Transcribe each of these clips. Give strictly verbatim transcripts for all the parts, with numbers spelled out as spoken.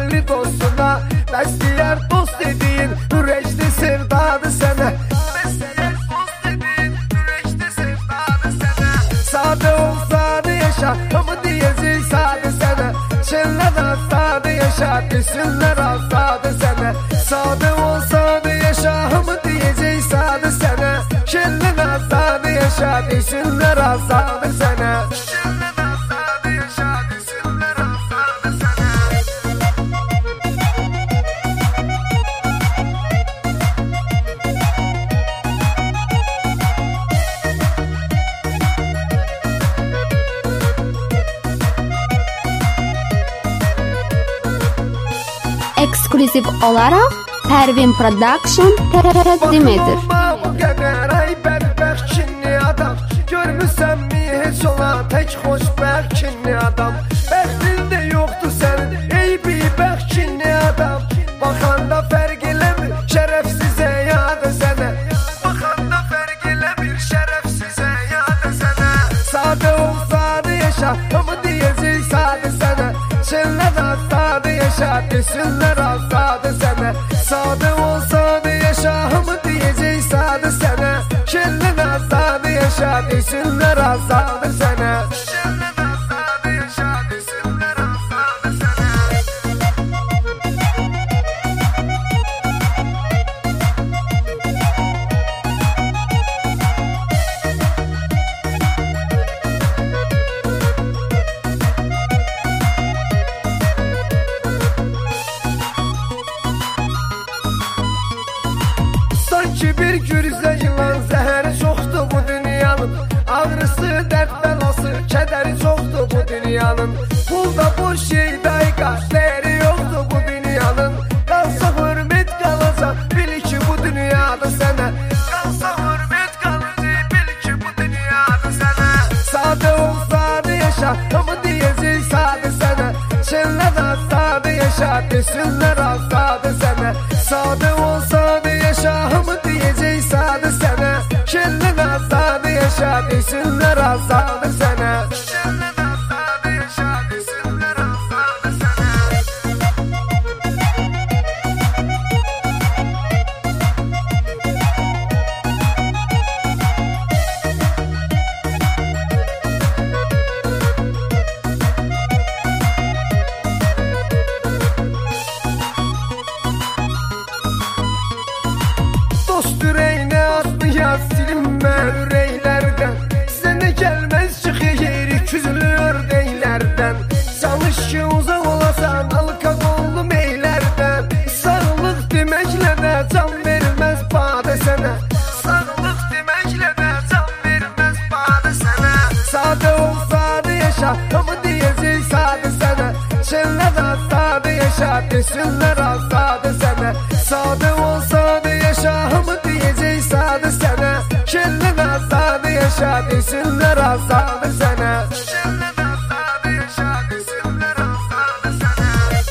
belli dostuna. Bəsləyər dost dediyin ürəkli sevdadı sənə. Bəsləyər dost dediyin ürəkli sevdadı sənə. Sadə ol, sadə yaşa, hamı deyəcək sadə sənə. Çəllər azadı yaşa, desinlər azadı sənə. Sadə ol, sadə yaşa, hamı deyəcək sadə sənə. Çəllər azadı yaşa, desinlər azadı sənə. Ekskluziv olaraq Pərvin Production təqdim edir. Baxma bu qədər ay bədbəxt kinli adam. Görmüsən mi heç olan tək xoşbəxt kinli adam. Bəxtində yoxdur sənin ey bibəxt kinli adam. Baxanda fərq eləmir şərəfsizə yadı sənə. Baxanda fərq eləmir şərəfsizə yadı sənə. Sadə ol, sadə yaşa, hamı deyəcək sadə sənə. Çəllər azadı yaşa, desinlər azadı sənə. Sadə ol, sadə yaşa, hamı deyəcək sadə sənə. Çəllər azadı yaşa, desinlər azadı sənə. Çəllər azadı yaşa, desinlər azadı sənə. Sanki bir gürzə yılan zəhəri çoxdur bu dünyanın. Ağrısı, dərd bəlası, kədəri çoxdur bu dünyanın. Pulda boş şey dayqa, dəyəri yoxdur bu dünyanın. Qalsa hürmət qalacaq, bil ki bu dünyada sənə. Qalsa hürmət qalacaq, bil ki bu dünyada sənə. Sadə ol, sadə yaşa, hamı deyəcək sadə sənə. Çəllər azadı yaşa, desinlər azadı sənə. Sadə ol, sadə yaşa, hamı deyəcək sadə sənə. Çəllər azadı yaşa, desinlər azadı sənə. Çəllər azadı yaşa, desinlər azadı sənə. Dost ürəyinə adlı yaz, silinmə ürəklərdən. Sənə gəlməz ki xeyri küzlü ördəklərdən. Çalış ki uzaq olasan halka qollu meylərdən. Sağlıq deməklə də can verməz badə sənə. Sağlıq deməklə də can verməz badə sənə. Sadə ol, sadə yaşa, hamı deyəcək sadə sənə. Çəllər azadı yaşa, desinlər azadı sənə. Sadə ol, sadə yaşa, hamı deyəcək sadə sənə. Çəllər azadı yaşa, desinlər azadı sənə. Çəllər azadı yaşa, desinlər azadı sənə.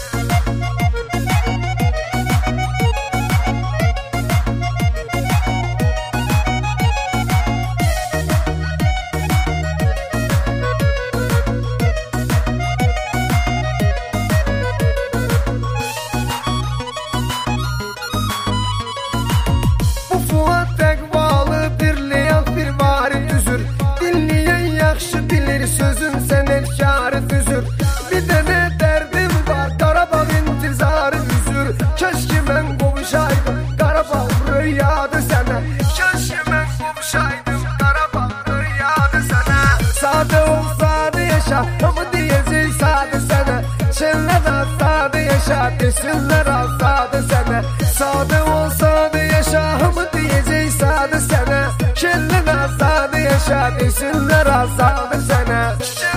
Bu Fuad təqvalı bir leyaq bir vari düzür. Dinləyən yaxşı bilir sözün sən elkarı düzür. Bir dənə dərdim var, Qarabağ intizarı üzür. Keşke mən qovuşaydım, Qarabağ rüyadı sənə. Keşke mən qovuşaydım, Qarabağ rüyadı sənə. Sadə ol, sadə yaşa, hamı deyəcək sadə sənə. Çəllər azadı yaşa, desinlər azadı sənə. Sadə ol, sadə yaşa, hamı deyəcək sadə sənə. Çəllər azadı yaşa, desinlər azadı sənə.